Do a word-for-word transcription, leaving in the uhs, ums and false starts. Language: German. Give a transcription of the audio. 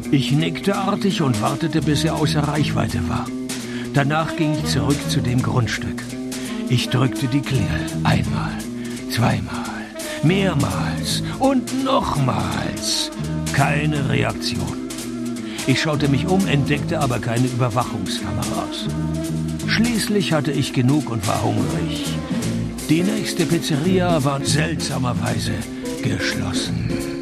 Ich nickte artig und wartete, bis er außer Reichweite war. Danach ging ich zurück zu dem Grundstück. Ich drückte die Klingel. Einmal, zweimal, mehrmals und nochmals. Keine Reaktion. Ich schaute mich um, entdeckte aber keine Überwachungskameras. Schließlich hatte ich genug und war hungrig. Die nächste Pizzeria war seltsamerweise geschlossen.